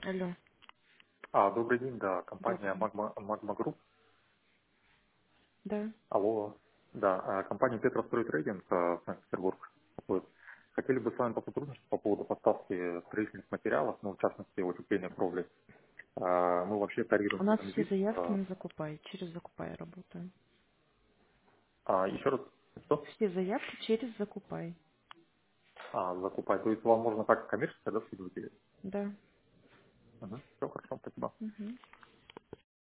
Алло, Добрый день, да, компания добрый. Magma Group. Да. Алло, да, компания Петрострой Трейдинг, Санкт-Петербург. Вот. Хотели бы с вами посотрудничать по поводу поставки строительных материалов, ну, в частности, утепления кровли. Мы вообще У тарифируем нас все вид. заявки на Закупай. Через Закупай работаем. Еще раз, что? Все заявки через Закупай. Закупать. То есть вам можно так коммерчески, да, скидывать? Да. Все хорошо, спасибо. Мгм.